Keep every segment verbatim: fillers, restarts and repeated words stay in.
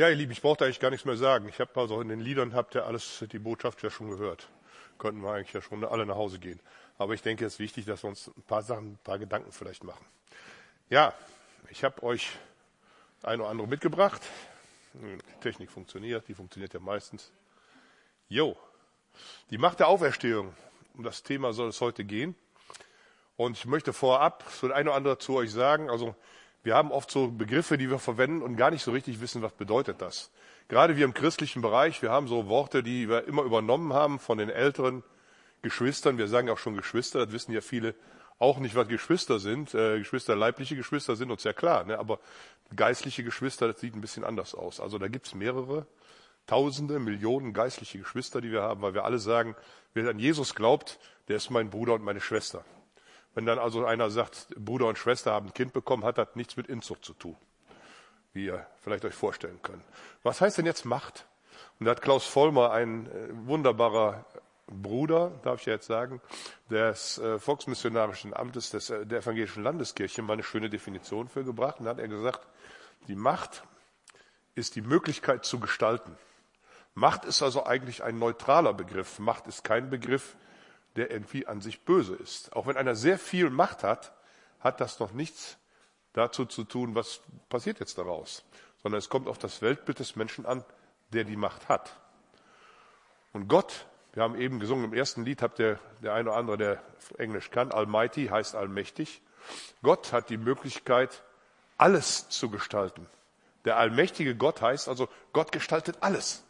Ja, ihr Lieben, ich brauche da eigentlich gar nichts mehr sagen. Ich habe also in den Liedern, habt ihr alles, die Botschaft ja schon gehört. Könnten wir eigentlich ja schon alle nach Hause gehen. Aber ich denke, es ist wichtig, dass wir uns ein paar Sachen, ein paar Gedanken vielleicht machen. Ja, ich habe euch ein oder andere mitgebracht. Die Technik funktioniert, die funktioniert ja meistens. Jo, die Macht der Auferstehung. Um das Thema soll es heute gehen. Und ich möchte vorab so ein oder andere zu euch sagen. Also wir haben oft so Begriffe, die wir verwenden und gar nicht so richtig wissen, was bedeutet das. Gerade wir im christlichen Bereich, wir haben so Worte, die wir immer übernommen haben von den älteren Geschwistern. Wir sagen auch schon Geschwister, das wissen ja viele auch nicht, was Geschwister sind. Äh, Geschwister, leibliche Geschwister sind uns ja klar, ne? Aber geistliche Geschwister, das sieht ein bisschen anders aus. Also da gibt's mehrere, Tausende, Millionen geistliche Geschwister, die wir haben, weil wir alle sagen, wer an Jesus glaubt, der ist mein Bruder und meine Schwester. Wenn dann also einer sagt, Bruder und Schwester haben ein Kind bekommen, hat das nichts mit Inzucht zu tun, wie ihr vielleicht euch vorstellen könnt. Was heißt denn jetzt Macht? Und da hat Klaus Vollmer, ein äh, wunderbarer Bruder, darf ich ja jetzt sagen, des äh, Volksmissionarischen Amtes des, äh, der Evangelischen Landeskirche, mal eine schöne Definition für gebracht. Und da hat er gesagt, die Macht ist die Möglichkeit zu gestalten. Macht ist also eigentlich ein neutraler Begriff. Macht ist kein Begriff, der irgendwie an sich böse ist. Auch wenn einer sehr viel Macht hat, hat das noch nichts dazu zu tun, was passiert jetzt daraus. Sondern es kommt auf das Weltbild des Menschen an, der die Macht hat. Und Gott, wir haben eben gesungen im ersten Lied, habt ihr der eine oder andere, der Englisch kann, Almighty heißt allmächtig. Gott hat die Möglichkeit, alles zu gestalten. Der allmächtige Gott heißt also, Gott gestaltet alles.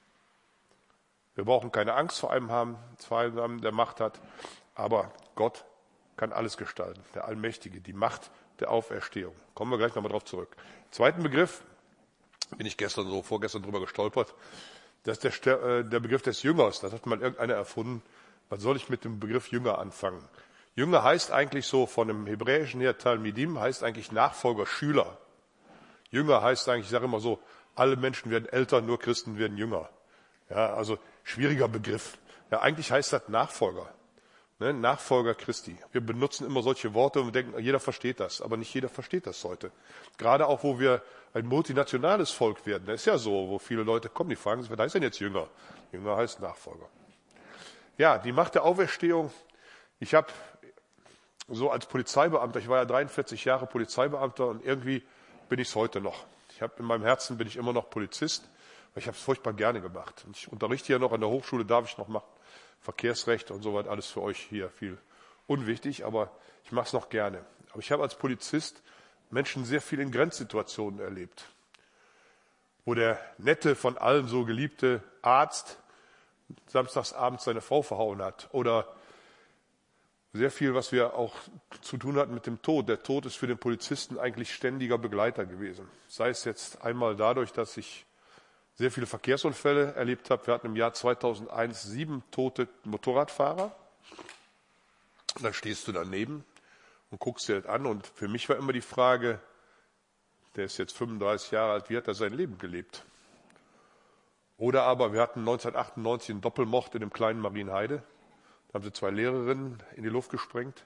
Wir brauchen keine Angst vor einem haben, vor einem, der Macht hat, aber Gott kann alles gestalten, der Allmächtige, die Macht der Auferstehung. Kommen wir gleich nochmal drauf zurück. Zweiten Begriff, bin ich gestern so, vorgestern drüber gestolpert, das ist der, der Begriff des Jüngers. Das hat mal irgendeiner erfunden. Was soll ich mit dem Begriff Jünger anfangen? Jünger heißt eigentlich so, von dem Hebräischen her, Talmidim, heißt eigentlich Nachfolger, Schüler. Jünger heißt eigentlich, ich sage immer so, alle Menschen werden älter, nur Christen werden jünger. Ja, also schwieriger Begriff. Ja, eigentlich heißt das Nachfolger. Ne, Nachfolger Christi. Wir benutzen immer solche Worte und denken, jeder versteht das. Aber nicht jeder versteht das heute. Gerade auch, wo wir ein multinationales Volk werden. Das ist ja so, wo viele Leute kommen, die fragen sich, was heißt denn jetzt Jünger? Jünger heißt Nachfolger. Ja, die Macht der Auferstehung. Ich habe so als Polizeibeamter, ich war ja dreiundvierzig Jahre Polizeibeamter und irgendwie bin ich es heute noch. Ich habe in meinem Herzen bin ich immer noch Polizist. Ich habe es furchtbar gerne gemacht. Und ich unterrichte ja noch an der Hochschule, darf ich noch machen. Verkehrsrecht und so weiter, alles für euch hier viel unwichtig, aber ich mache es noch gerne. Aber ich habe als Polizist Menschen sehr viel in Grenzsituationen erlebt, wo der nette, von allen so geliebte Arzt samstagsabends seine Frau verhauen hat oder sehr viel, was wir auch zu tun hatten mit dem Tod. Der Tod ist für den Polizisten eigentlich ständiger Begleiter gewesen. Sei es jetzt einmal dadurch, dass ich sehr viele Verkehrsunfälle erlebt habe. Wir hatten im Jahr zweitausendeins sieben tote Motorradfahrer. Und dann stehst du daneben und guckst dir das an. Und für mich war immer die Frage, der ist jetzt fünfunddreißig Jahre alt, wie hat er sein Leben gelebt? Oder aber wir hatten neunzehnhundertachtundneunzig einen Doppelmord in dem kleinen Marienheide. Da haben sie zwei Lehrerinnen in die Luft gesprengt.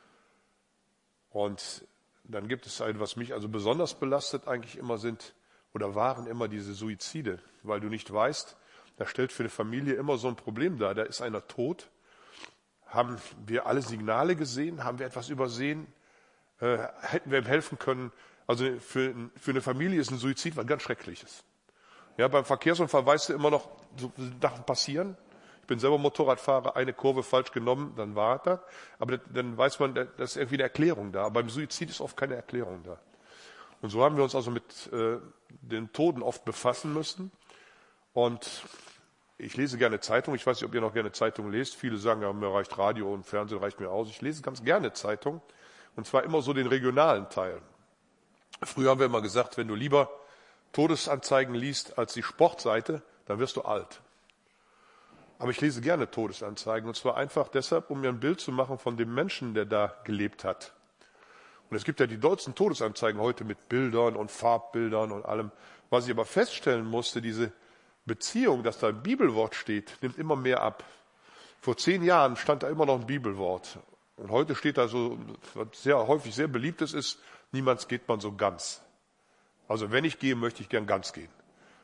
Und dann gibt es ein, was mich also besonders belastet eigentlich immer sind, oder waren immer diese Suizide, weil du nicht weißt, da stellt für eine Familie immer so ein Problem dar. Da ist einer tot. Haben wir alle Signale gesehen? Haben wir etwas übersehen? Äh, hätten wir ihm helfen können? Also für, für eine Familie ist ein Suizid was ganz Schreckliches. Ja, beim Verkehrsunfall weißt du immer noch, so Sachen passieren. Ich bin selber Motorradfahrer, eine Kurve falsch genommen, dann war das. Aber dann weiß man, da ist irgendwie eine Erklärung da. Aber beim Suizid ist oft keine Erklärung da. Und so haben wir uns also mit äh, den Toten oft befassen müssen. Und ich lese gerne Zeitung. Ich weiß nicht, ob ihr noch gerne Zeitung lest. Viele sagen, ja, mir reicht Radio und Fernsehen reicht mir aus. Ich lese ganz gerne Zeitung. Und zwar immer so den regionalen Teil. Früher haben wir immer gesagt, wenn du lieber Todesanzeigen liest als die Sportseite, dann wirst du alt. Aber ich lese gerne Todesanzeigen. Und zwar einfach deshalb, um mir ein Bild zu machen von dem Menschen, der da gelebt hat. Und es gibt ja die dollsten Todesanzeigen heute mit Bildern und Farbbildern und allem. Was ich aber feststellen musste, diese Beziehung, dass da ein Bibelwort steht, nimmt immer mehr ab. Vor zehn Jahren stand da immer noch ein Bibelwort. Und heute steht da so, was sehr häufig sehr beliebtes ist, niemals geht man so ganz. Also wenn ich gehe, möchte ich gern ganz gehen.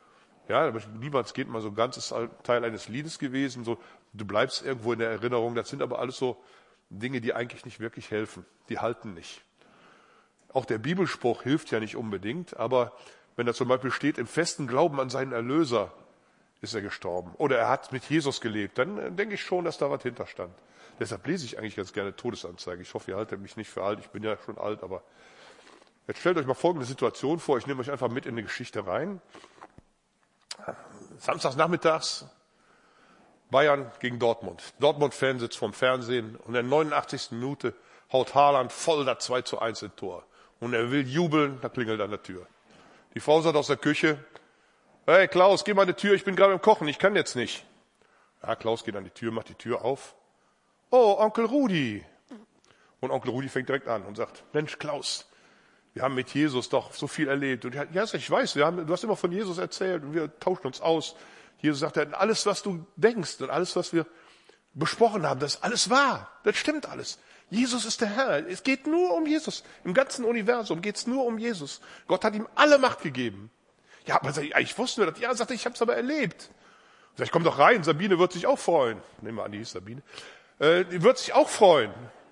Ja, aber niemals geht mal so ein ganzes Teil eines Liedes gewesen. So, du bleibst irgendwo in der Erinnerung. Das sind aber alles so Dinge, die eigentlich nicht wirklich helfen. Die halten nicht. Auch der Bibelspruch hilft ja nicht unbedingt, aber wenn da zum Beispiel steht, im festen Glauben an seinen Erlöser ist er gestorben oder er hat mit Jesus gelebt, dann denke ich schon, dass da was hinterstand. Deshalb lese ich eigentlich ganz gerne Todesanzeige. Ich hoffe, ihr haltet mich nicht für alt. Ich bin ja schon alt, aber jetzt stellt euch mal folgende Situation vor. Ich nehme euch einfach mit in die Geschichte rein. Samstags nachmittags Bayern gegen Dortmund. Dortmund-Fan sitzt vorm Fernsehen und in der neunundachtzigsten Minute haut Haaland voll das zwei zu eins ins Tor. Und er will jubeln, da klingelt an der Tür. Die Frau sagt aus der Küche, hey Klaus, geh mal an die Tür, ich bin gerade im Kochen, ich kann jetzt nicht. Ja, Klaus geht an die Tür, macht die Tür auf. Oh, Onkel Rudi. Und Onkel Rudi fängt direkt an und sagt, Mensch Klaus, wir haben mit Jesus doch so viel erlebt. Und ja, ich weiß, wir haben, du hast immer von Jesus erzählt und wir tauschen uns aus. Jesus sagt, alles, was du denkst und alles, was wir besprochen haben, das ist alles wahr. Das stimmt alles. Jesus ist der Herr. Es geht nur um Jesus. Im ganzen Universum geht es nur um Jesus. Gott hat ihm alle Macht gegeben. Ja, aber ich wusste nur das. Ja, sagte ich, habe es aber erlebt. Sag ich, komm doch rein, Sabine wird sich auch freuen. Nehmen wir an, die hieß Sabine. Äh, die wird sich auch freuen.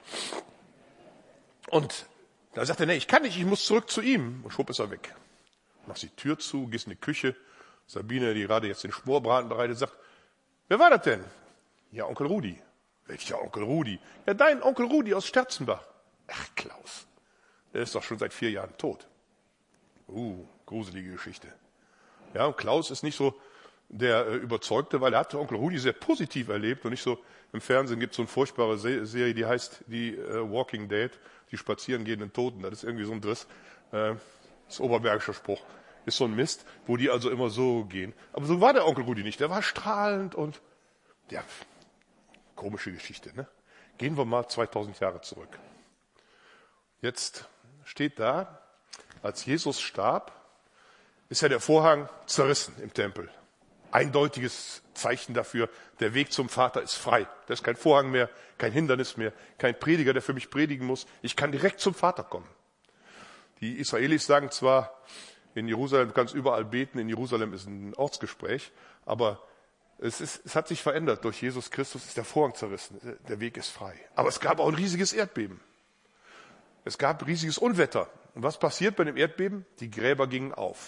Und da sagt er, nee, ich kann nicht, ich muss zurück zu ihm. Und schwupp ist er weg. Machst die Tür zu, gehst in die Küche. Sabine, die gerade jetzt den Schmorbraten bereitet, sagt, wer war das denn? Ja, Onkel Rudi. Welcher Onkel Rudi? Ja, dein Onkel Rudi aus Sterzenbach. Ach, Klaus, der ist doch schon seit vier Jahren tot. Uh, gruselige Geschichte. Ja, und Klaus ist nicht so der äh, Überzeugte, weil er hat Onkel Rudi sehr positiv erlebt und nicht so, im Fernsehen gibt es so eine furchtbare Se- Serie, die heißt die äh, Walking Dead, die spazieren gehenden Toten. Das ist irgendwie so ein Driss. Äh, das ist oberbergischer Spruch. Ist so ein Mist, wo die also immer so gehen. Aber so war der Onkel Rudi nicht. Der war strahlend und ja, komische Geschichte, ne? Gehen wir mal zweitausend Jahre zurück. Jetzt steht da, als Jesus starb, ist ja der Vorhang zerrissen im Tempel. Eindeutiges Zeichen dafür, der Weg zum Vater ist frei. Da ist kein Vorhang mehr, kein Hindernis mehr, kein Prediger, der für mich predigen muss. Ich kann direkt zum Vater kommen. Die Israelis sagen zwar, in Jerusalem, du kannst überall beten, in Jerusalem ist ein Ortsgespräch, aber es, ist, es hat sich verändert. Durch Jesus Christus ist der Vorhang zerrissen, der Weg ist frei. Aber es gab auch ein riesiges Erdbeben. Es gab riesiges Unwetter. Und was passiert bei dem Erdbeben? Die Gräber gingen auf.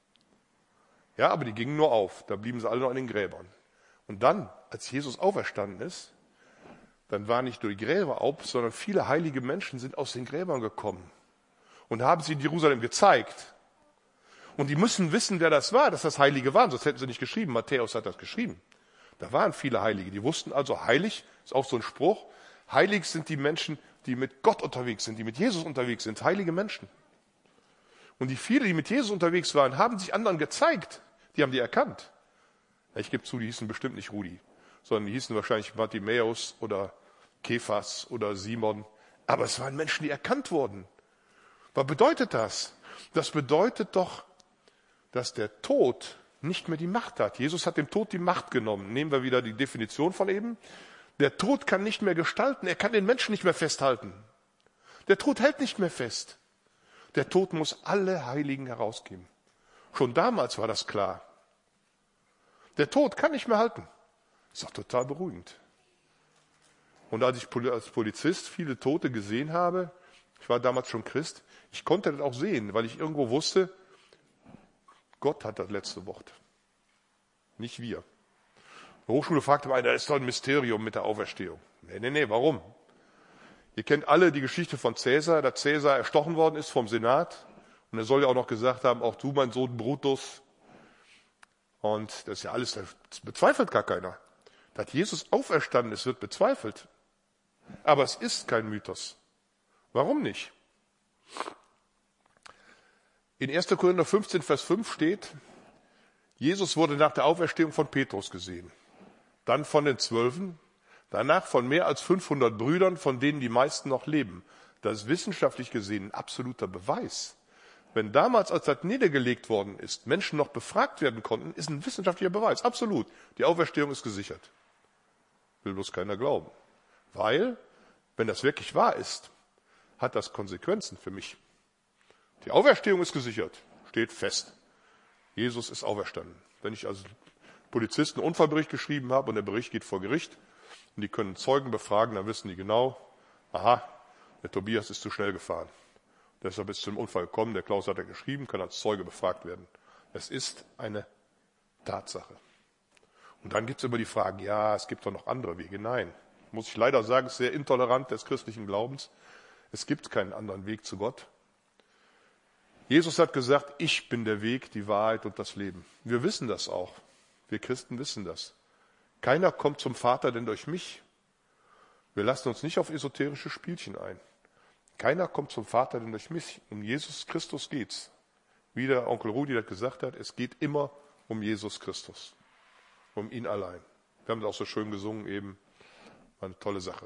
Ja, aber die gingen nur auf. Da blieben sie alle noch in den Gräbern. Und dann, als Jesus auferstanden ist, dann war nicht nur die Gräber auf, sondern viele heilige Menschen sind aus den Gräbern gekommen und haben sie in Jerusalem gezeigt. Und die müssen wissen, wer das war, dass das Heilige waren, sonst hätten sie nicht geschrieben. Matthäus hat das geschrieben. Da waren viele Heilige. Die wussten also, heilig ist auch so ein Spruch. Heilig sind die Menschen, die mit Gott unterwegs sind, die mit Jesus unterwegs sind. Heilige Menschen. Und die viele, die mit Jesus unterwegs waren, haben sich anderen gezeigt. Die haben die erkannt. Ich gebe zu, die hießen bestimmt nicht Rudi, sondern die hießen wahrscheinlich Bartimäus oder Kephas oder Simon. Aber es waren Menschen, die erkannt wurden. Was bedeutet das? Das bedeutet doch, dass der Tod nicht mehr die Macht hat. Jesus hat dem Tod die Macht genommen. Nehmen wir wieder die Definition von eben. Der Tod kann nicht mehr gestalten, er kann den Menschen nicht mehr festhalten. Der Tod hält nicht mehr fest. Der Tod muss alle Heiligen herausgeben. Schon damals war das klar. Der Tod kann nicht mehr halten. Ist doch total beruhigend. Und als ich als Polizist viele Tote gesehen habe, ich war damals schon Christ, ich konnte das auch sehen, weil ich irgendwo wusste, Gott hat das letzte Wort. Nicht wir. In der Hochschule fragte man, da ist doch ein Mysterium mit der Auferstehung. Nee, nee, nee, warum? Ihr kennt alle die Geschichte von Cäsar, dass Cäsar erstochen worden ist vom Senat. Und er soll ja auch noch gesagt haben, auch du, mein Sohn Brutus. Und das ist ja alles, das bezweifelt gar keiner. Dass Jesus auferstanden ist, wird bezweifelt. Aber es ist kein Mythos. Warum nicht? In erster Korinther fünfzehn, Vers fünf steht, Jesus wurde nach der Auferstehung von Petrus gesehen, dann von den Zwölfen, danach von mehr als fünfhundert Brüdern, von denen die meisten noch leben. Das ist wissenschaftlich gesehen ein absoluter Beweis. Wenn damals, als das niedergelegt worden ist, Menschen noch befragt werden konnten, ist ein wissenschaftlicher Beweis, absolut. Die Auferstehung ist gesichert. Will bloß keiner glauben. Weil, wenn das wirklich wahr ist, hat das Konsequenzen für mich. Die Auferstehung ist gesichert, steht fest. Jesus ist auferstanden. Wenn ich als Polizist einen Unfallbericht geschrieben habe und der Bericht geht vor Gericht und die können Zeugen befragen, dann wissen die genau, aha, der Tobias ist zu schnell gefahren. Deshalb ist es zum Unfall gekommen, der Klaus hat er geschrieben, kann als Zeuge befragt werden. Es ist eine Tatsache. Und dann gibt es immer die Fragen, ja, es gibt doch noch andere Wege. Nein, muss ich leider sagen, es ist sehr intolerant des christlichen Glaubens. Es gibt keinen anderen Weg zu Gott. Jesus hat gesagt, ich bin der Weg, die Wahrheit und das Leben. Wir wissen das auch. Wir Christen wissen das. Keiner kommt zum Vater denn durch mich. Wir lassen uns nicht auf esoterische Spielchen ein. Keiner kommt zum Vater denn durch mich. Um Jesus Christus geht's. Wie der Onkel Rudi das gesagt hat, es geht immer um Jesus Christus. Um ihn allein. Wir haben das auch so schön gesungen eben. War eine tolle Sache.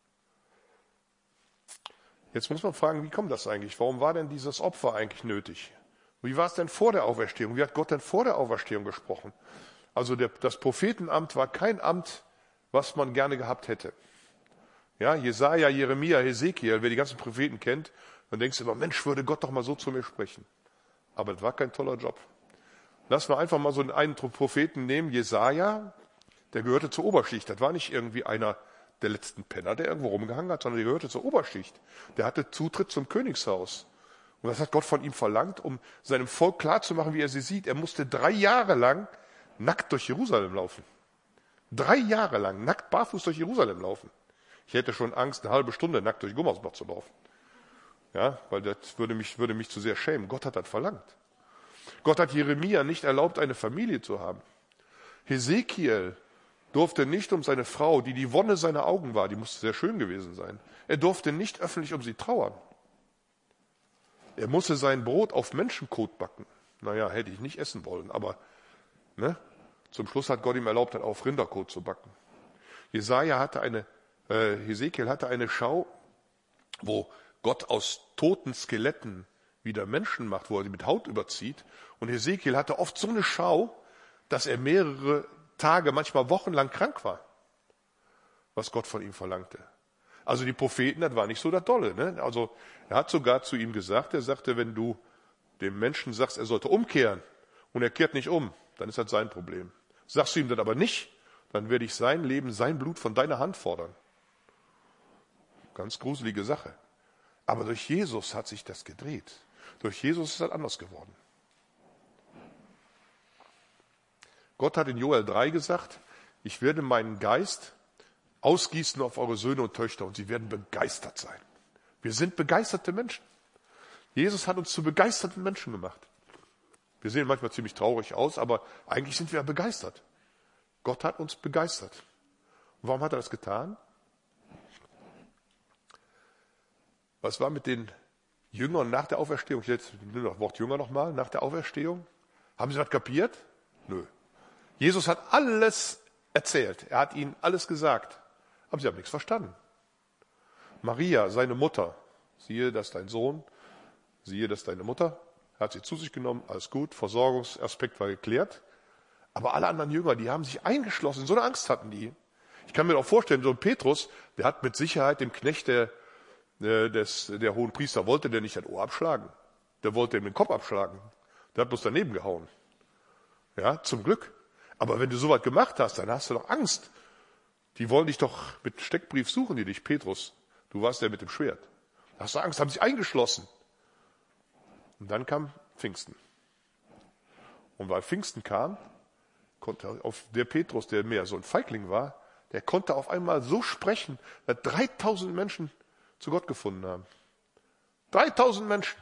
Jetzt muss man fragen, wie kommt das eigentlich? Warum war denn dieses Opfer eigentlich nötig? Wie war es denn vor der Auferstehung? Wie hat Gott denn vor der Auferstehung gesprochen? Also der, das Prophetenamt war kein Amt, was man gerne gehabt hätte. Ja, Jesaja, Jeremia, Hesekiel, wer die ganzen Propheten kennt, dann denkst du immer, Mensch, würde Gott doch mal so zu mir sprechen. Aber das war kein toller Job. Lass mal einfach mal so einen Propheten nehmen, Jesaja, der gehörte zur Oberschicht. Das war nicht irgendwie einer der letzten Penner, der irgendwo rumgehangen hat, sondern der gehörte zur Oberschicht. Der hatte Zutritt zum Königshaus. Und das hat Gott von ihm verlangt, um seinem Volk klarzumachen, wie er sie sieht. Er musste drei Jahre lang nackt durch Jerusalem laufen. Drei Jahre lang nackt barfuß durch Jerusalem laufen. Ich hätte schon Angst, eine halbe Stunde nackt durch Gummersbach zu laufen. Ja, weil das würde mich, würde mich zu sehr schämen. Gott hat das verlangt. Gott hat Jeremia nicht erlaubt, eine Familie zu haben. Hesekiel durfte nicht um seine Frau, die die Wonne seiner Augen war, die musste sehr schön gewesen sein, er durfte nicht öffentlich um sie trauern. Er musste sein Brot auf Menschenkot backen. Naja, hätte ich nicht essen wollen, aber ne, zum Schluss hat Gott ihm erlaubt, dann auf Rinderkot zu backen. Jesaja hatte eine, äh, Hesekiel hatte eine Schau, wo Gott aus toten Skeletten wieder Menschen macht, wo er sie mit Haut überzieht. Und Hesekiel hatte oft so eine Schau, dass er mehrere Tage, manchmal wochenlang krank war, was Gott von ihm verlangte. Also die Propheten, das war nicht so das Dolle. Ne? Also er hat sogar zu ihm gesagt, er sagte, wenn du dem Menschen sagst, er sollte umkehren und er kehrt nicht um, dann ist das sein Problem. Sagst du ihm das aber nicht, dann werde ich sein Leben, sein Blut von deiner Hand fordern. Ganz gruselige Sache. Aber durch Jesus hat sich das gedreht. Durch Jesus ist das anders geworden. Gott hat in Joel drei gesagt, ich werde meinen Geist ausgießen auf eure Söhne und Töchter und sie werden begeistert sein. Wir sind begeisterte Menschen. Jesus hat uns zu begeisterten Menschen gemacht. Wir sehen manchmal ziemlich traurig aus, aber eigentlich sind wir begeistert. Gott hat uns begeistert. Und warum hat er das getan? Was war mit den Jüngern nach der Auferstehung? Ich nehme das Wort Jünger nochmal, nach der Auferstehung. Haben sie das kapiert? Nö. Jesus hat alles erzählt. Er hat ihnen alles gesagt. Aber sie haben nichts verstanden. Maria, seine Mutter, siehe, das ist dein Sohn, siehe, das ist deine Mutter, er hat sie zu sich genommen, alles gut, Versorgungsaspekt war geklärt. Aber alle anderen Jünger, die haben sich eingeschlossen, so eine Angst hatten die. Ich kann mir auch vorstellen, so ein Petrus, der hat mit Sicherheit dem Knecht der, des, der hohen Priester, wollte der nicht das Ohr abschlagen. Der wollte ihm den Kopf abschlagen. Der hat bloß daneben gehauen. Ja, zum Glück. Aber wenn du sowas gemacht hast, dann hast du doch Angst. Die wollen dich doch mit Steckbrief suchen, die dich, Petrus. Du warst der mit dem Schwert. Da hast du Angst, haben sich eingeschlossen. Und dann kam Pfingsten. Und weil Pfingsten kam, konnte auf der Petrus, der mehr so ein Feigling war, der konnte auf einmal so sprechen, dass dreitausend Menschen zu Gott gefunden haben. dreitausend Menschen.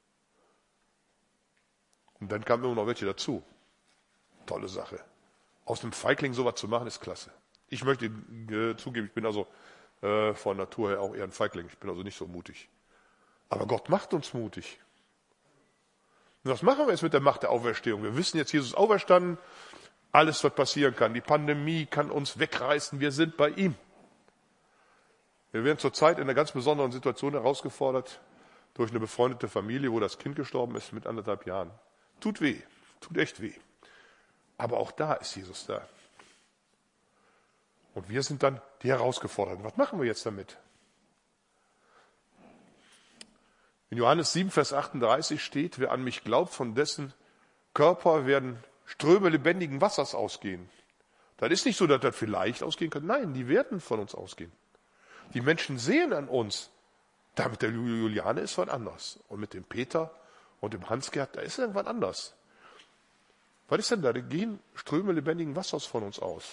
Und dann kamen immer noch welche dazu. Tolle Sache. Aus einem Feigling sowas zu machen, ist klasse. Ich möchte äh, zugeben, ich bin also äh, von Natur her auch eher ein Feigling. Ich bin also nicht so mutig. Aber Gott macht uns mutig. Und was machen wir jetzt mit der Macht der Auferstehung? Wir wissen jetzt, Jesus ist auferstanden. Alles, was passieren kann. Die Pandemie kann uns wegreißen. Wir sind bei ihm. Wir werden zurzeit in einer ganz besonderen Situation herausgefordert durch eine befreundete Familie, wo das Kind gestorben ist mit anderthalb Jahren. Tut weh. Tut echt weh. Aber auch da ist Jesus da. Und wir sind dann die Herausgeforderten. Was machen wir jetzt damit? In Johannes sieben, Vers achtunddreißig steht, wer an mich glaubt, von dessen Körper werden Ströme lebendigen Wassers ausgehen. Das ist nicht so, dass das vielleicht ausgehen kann. Nein, die werden von uns ausgehen. Die Menschen sehen an uns, da mit der Juliane ist was anders. Und mit dem Peter und dem Hans-Gerd, da ist irgendwas anders. Was ist denn da? Da gehen Ströme lebendigen Wassers von uns aus.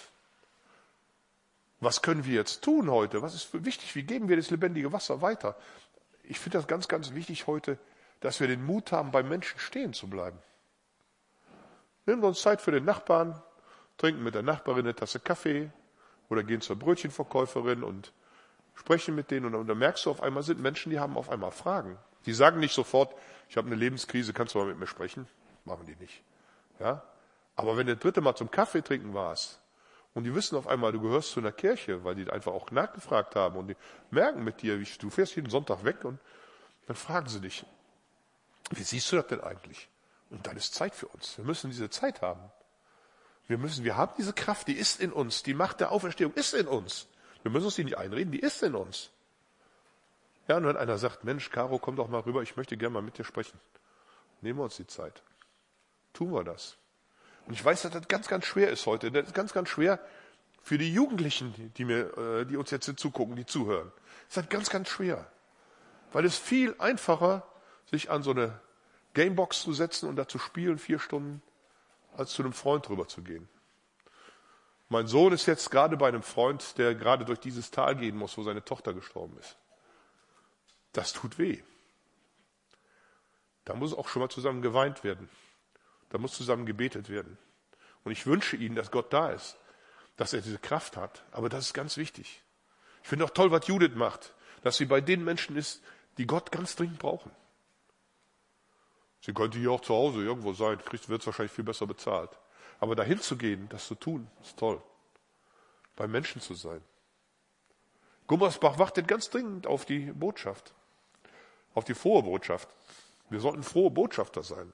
Was können wir jetzt tun heute? Was ist wichtig? Wie geben wir das lebendige Wasser weiter? Ich finde das ganz, ganz wichtig heute, dass wir den Mut haben, beim Menschen stehen zu bleiben. Nehmen wir uns Zeit für den Nachbarn, trinken mit der Nachbarin eine Tasse Kaffee oder gehen zur Brötchenverkäuferin und sprechen mit denen. Und, und dann merkst du auf einmal, sind Menschen, die haben auf einmal Fragen. Die sagen nicht sofort, ich habe eine Lebenskrise, kannst du mal mit mir sprechen? Machen die nicht. Ja? Aber wenn du das dritte Mal zum Kaffee trinken warst und die wissen auf einmal, du gehörst zu einer Kirche, weil die einfach auch nachgefragt haben und die merken mit dir, wie, du fährst jeden Sonntag weg und dann fragen sie dich, wie siehst du das denn eigentlich? Und dann ist Zeit für uns. Wir müssen diese Zeit haben. Wir müssen, wir haben diese Kraft, die ist in uns. Die Macht der Auferstehung ist in uns. Wir müssen uns die nicht einreden, die ist in uns. Ja, und wenn einer sagt, Mensch, Caro, komm doch mal rüber, ich möchte gerne mal mit dir sprechen. Nehmen wir uns die Zeit. Tun wir das. Und ich weiß, dass das ganz, ganz schwer ist heute. Das ist ganz, ganz schwer für die Jugendlichen, die mir, die uns jetzt zugucken, die zuhören. Das ist halt ganz, ganz schwer. Weil es viel einfacher, sich an so eine Gamebox zu setzen und da zu spielen, vier Stunden, als zu einem Freund rüber zu gehen. Mein Sohn ist jetzt gerade bei einem Freund, der gerade durch dieses Tal gehen muss, wo seine Tochter gestorben ist. Das tut weh. Da muss auch schon mal zusammen geweint werden. Da muss zusammen gebetet werden. Und ich wünsche Ihnen, dass Gott da ist, dass er diese Kraft hat. Aber das ist ganz wichtig. Ich finde auch toll, was Judith macht, dass sie bei den Menschen ist, die Gott ganz dringend brauchen. Sie könnte hier auch zu Hause irgendwo sein, wird es wahrscheinlich viel besser bezahlt. Aber dahin zu gehen, das zu tun, ist toll. Bei Menschen zu sein. Gummersbach wartet ganz dringend auf die Botschaft. Auf die frohe Botschaft. Wir sollten frohe Botschafter sein.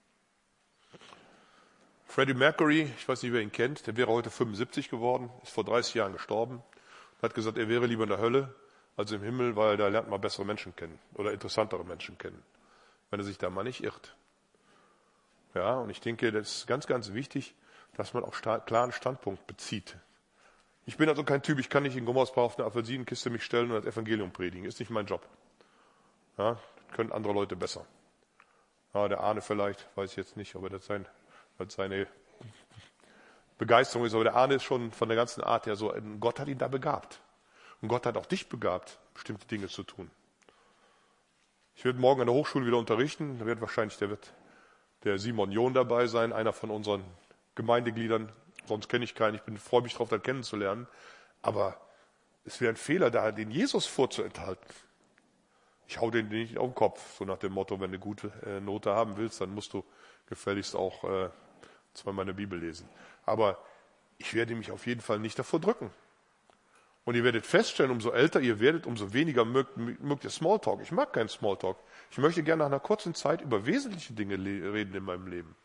Freddie Mercury, ich weiß nicht, wer ihn kennt, der wäre heute fünfundsiebzig geworden, ist vor dreißig Jahren gestorben. Hat gesagt, er wäre lieber in der Hölle als im Himmel, weil da lernt man bessere Menschen kennen oder interessantere Menschen kennen, wenn er sich da mal nicht irrt. Ja, und ich denke, das ist ganz, ganz wichtig, dass man auch sta- klaren Standpunkt bezieht. Ich bin also kein Typ, ich kann nicht in Gummersbach auf eine Apfelsinenkiste mich stellen und das Evangelium predigen. Ist nicht mein Job. Ja, das können andere Leute besser. Ja, der Arne vielleicht, weiß ich jetzt nicht, aber das sein, das seine Begeisterung ist. Aber der Arne ist schon von der ganzen Art her so, Gott hat ihn da begabt. Und Gott hat auch dich begabt, bestimmte Dinge zu tun. Ich werde morgen an der Hochschule wieder unterrichten. Da wird wahrscheinlich der, wird der Simon John dabei sein, einer von unseren Gemeindegliedern. Sonst kenne ich keinen. Ich bin freue mich darauf, das kennenzulernen. Aber es wäre ein Fehler, da den Jesus vorzuenthalten. Ich hau den nicht auf den Kopf, so nach dem Motto, wenn du eine gute äh, Note haben willst, dann musst du gefälligst auch äh, zweimal eine Bibel lesen. Aber ich werde mich auf jeden Fall nicht davor drücken. Und ihr werdet feststellen, umso älter ihr werdet, umso weniger mögt, mögt ihr Smalltalk. Ich mag keinen Smalltalk. Ich möchte gerne nach einer kurzen Zeit über wesentliche Dinge le- reden in meinem Leben.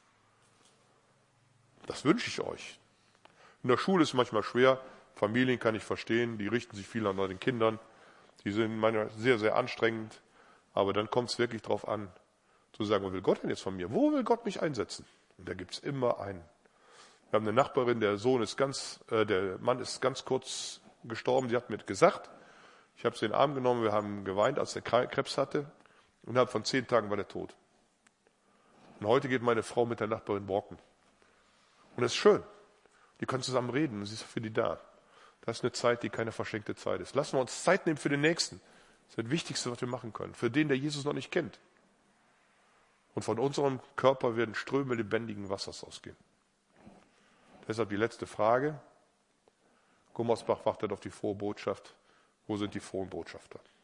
Das wünsche ich euch. In der Schule ist es manchmal schwer. Familien kann ich verstehen, die richten sich viel an den Kindern. Die sind manchmal sehr, sehr anstrengend. Aber dann kommt es wirklich darauf an, zu sagen, was will Gott denn jetzt von mir? Wo will Gott mich einsetzen? Und da gibt es immer einen. Wir haben eine Nachbarin, der Sohn ist ganz, äh, der Mann ist ganz kurz gestorben. Sie hat mir gesagt, ich habe sie in den Arm genommen, wir haben geweint, als er Krebs hatte. Und innerhalb von zehn Tagen war er tot. Und heute geht meine Frau mit der Nachbarin walken. Und das ist schön. Die können zusammen reden und sie ist für die da. Das ist eine Zeit, die keine verschenkte Zeit ist. Lassen wir uns Zeit nehmen für den Nächsten. Das ist das Wichtigste, was wir machen können. Für den, der Jesus noch nicht kennt. Und von unserem Körper werden Ströme lebendigen Wassers ausgehen. Deshalb die letzte Frage. Gummersbach wartet auf die frohe Botschaft. Wo sind die frohen Botschafter?